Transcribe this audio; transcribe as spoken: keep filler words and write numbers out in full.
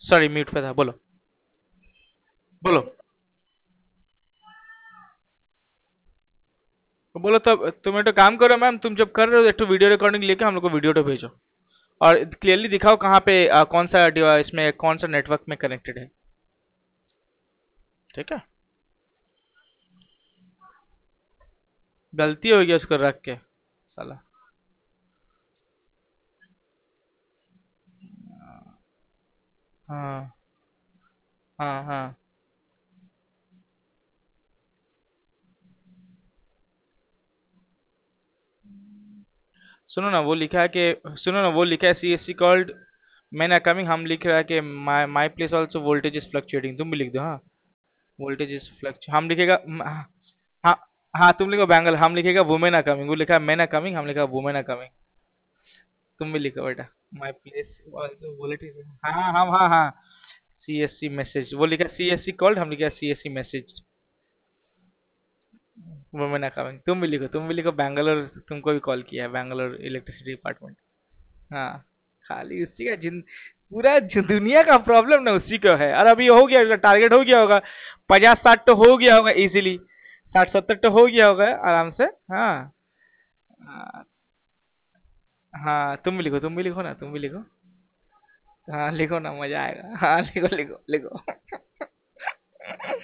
Sorry mute पे था, बोलो। बोलो। बोलो तब तुम एक तो काम करो मैम, तुम जब कर रहे हो एक तो वीडियो रिकॉर्डिंग लेके हम लोग को वीडियो तो भेजो। और क्लियरली दिखाओ कहाँ पे आ, कौन सा डिवाइस में कौन सा नेटवर्क में कनेक्टेड है। ठीक है। गलती हो गई उसको रख के, साला। हाँ हाँ हाँ। सुनो ना वो लिखा है कि सुनो ना वो लिखा है C S C called men are coming, हम लिख रहा है कि my my place also voltage is fluctuating, तुम भी लिख दो हाँ। वोल्टेज इज फ्लक्चु हम लिखेगा म- हाँ। हाँ तुम लिखो बैंगल, हम लिखेगा वुमेन आर कमिंग, वो लिखा है मैन आर कमिंग, हम लिखा वुमेन आर कमिंग। तुम भी लिखो बेटा। My place also voltage. हाँ हाँ हाँ हाँ। सी एस सी मैसेज, वो लिखा सी एस सी कॉल्ड, हम लिखा C S C message. Women are coming, तुम भी लिखो, तुम भी लिखो बैंगलोर, तुमको भी कॉल किया है बैंगलोर इलेक्ट्रिसिटी डिपार्टमेंट। हाँ। खाली उसी का जिन पूरा जि- दुनिया का प्रॉब्लम ना उसी का है। और अभी हो गया, टारगेट हो गया होगा। पचास साठ तो हो गया होगा इजीली। साठ सत्तर तो हो गया होगा आराम से। हाँ। हाँ। हाँ, तुम भी लिखो, तुम भी लिखो ना, तुम भी लिखो। हाँ लिखो ना, मजा आएगा। हाँ लिखो लिखो लिखो।